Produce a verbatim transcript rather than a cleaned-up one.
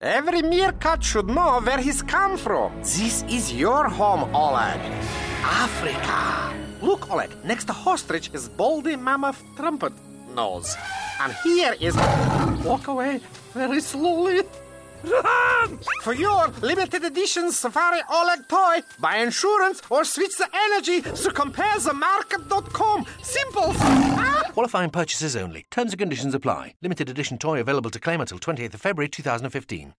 Every meerkat should know where he's come from. This is your home, Oleg. Africa. Look, Oleg, next to ostrich is baldy mammoth trumpet nose. And here is... Walk away very slowly. Run! For your limited edition Safari Oleg toy, buy insurance or switch the energy to compare the market dot com. Simple. Ah! Qualifying purchases only. Terms and conditions apply. Limited edition toy available to claim until twenty-eighth of February two thousand fifteen.